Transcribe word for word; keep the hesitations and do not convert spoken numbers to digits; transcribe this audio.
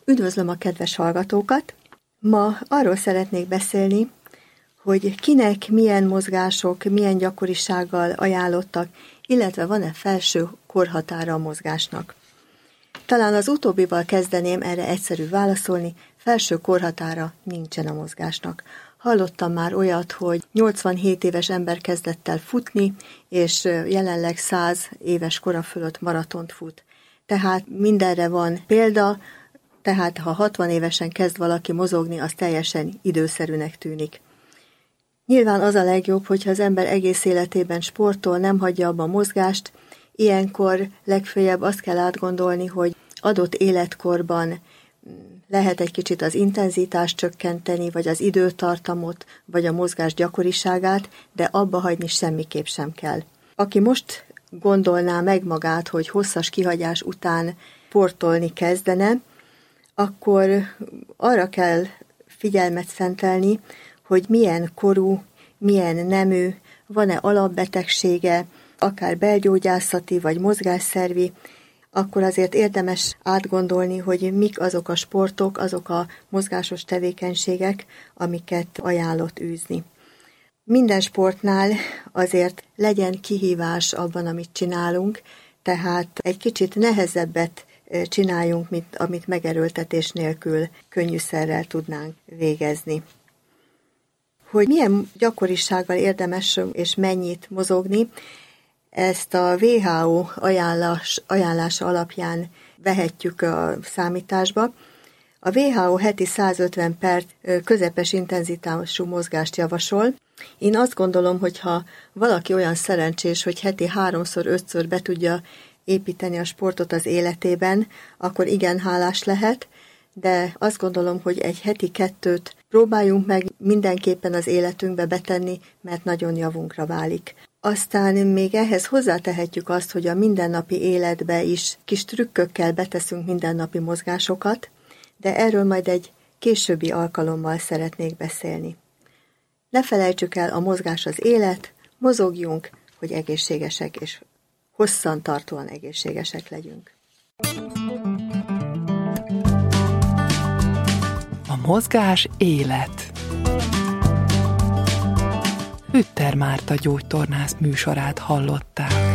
Üdvözlöm a kedves hallgatókat! Ma arról szeretnék beszélni, hogy kinek milyen mozgások, milyen gyakorisággal ajánlottak, illetve van-e felső korhatára a mozgásnak. Talán az utóbbival kezdeném, erre egyszerű válaszolni, felső korhatára nincsen a mozgásnak. Hallottam már olyat, hogy nyolcvanhét éves ember kezdett el futni, és jelenleg száz éves kora fölött maratont fut. Tehát mindenre van példa, tehát ha hatvan évesen kezd valaki mozogni, az teljesen időszerűnek tűnik. Nyilván az a legjobb, hogyha az ember egész életében sportol, nem hagyja abba a mozgást, ilyenkor legfőjebb azt kell átgondolni, hogy adott életkorban lehet egy kicsit az intenzitást csökkenteni, vagy az időtartamot, vagy a mozgás gyakoriságát, de abba hagyni semmiképp sem kell. Aki most gondolná meg magát, hogy hosszas kihagyás után sportolni kezdene, akkor arra kell figyelmet szentelni, hogy milyen korú, milyen nemű, van-e alapbetegsége, akár belgyógyászati vagy mozgásszervi, akkor azért érdemes átgondolni, hogy mik azok a sportok, azok a mozgásos tevékenységek, amiket ajánlott űzni. Minden sportnál azért legyen kihívás abban, amit csinálunk, tehát egy kicsit nehezebbet csináljunk, mint amit megerőltetés nélkül könnyűszerrel tudnánk végezni. Hogy milyen gyakorisággal érdemes és mennyit mozogni, ezt a dupla vé há ó ajánlás, ajánlása alapján vehetjük a számításba. A dupla vé há ó heti százötven perc közepes intenzitású mozgást javasol. Én azt gondolom, hogy ha valaki olyan szerencsés, hogy heti háromszor, ötször be tudja építeni a sportot az életében, akkor igen hálás lehet, de azt gondolom, hogy egy heti kettőt próbáljunk meg mindenképpen az életünkbe betenni, mert nagyon javunkra válik. Aztán még ehhez hozzátehetjük azt, hogy a mindennapi életbe is kis trükkökkel beteszünk mindennapi mozgásokat, de erről majd egy későbbi alkalommal szeretnék beszélni. Ne felejtsük el, a mozgás az élet, mozogjunk, hogy egészségesek és hosszantartóan egészségesek legyünk. A mozgás élet. Hütter Márta gyógytornász műsorát hallották.